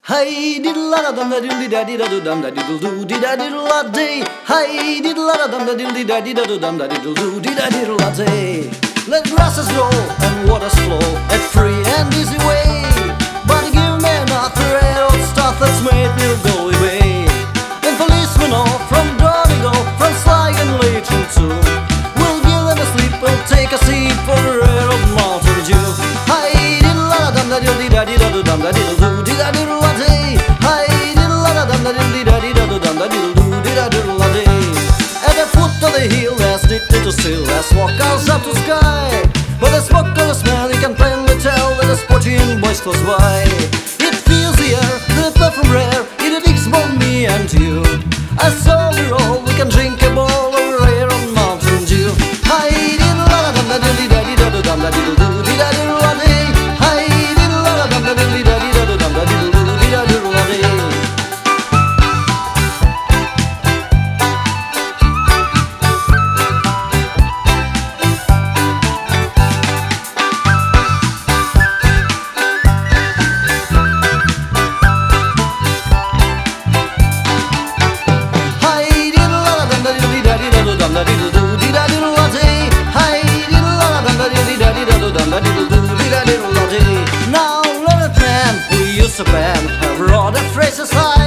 Hey diddle la dum da diddle da diddle dum da diddle do da diddle la day. Hey diddle la dum da diddle da diddle dum da diddle do da diddle la day. Let grasses grow and waters flow at free and easy way. But give me not the red old stuff that's made me go away. And policemen all from Donegal, from Sly and Leighton too, we'll give them a sleep, we'll take a seat for the rare old Mountain Dew. Hey diddle la dum da diddle da diddle dum da diddle do da diddle la day. Hey diddle la dum da diddle da diddle dum da diddle do da diddle la day. At the foot of the hill, as knitted to still, as walkers up to sky. But the smoke of the smell, you can plainly tell that the sporting boys close by. It fills the air, the perfume rare, it addicts both me and you. As all we roll, we can drink a bowl of rare on Mountain Dew. Hey diddle la dum da diddle da diddle dum da diddle do da diddle la day. Hey diddle la dum da diddle da diddle dum da diddle do da diddle la day. Now learned men who used to ban have wrought a phrases high.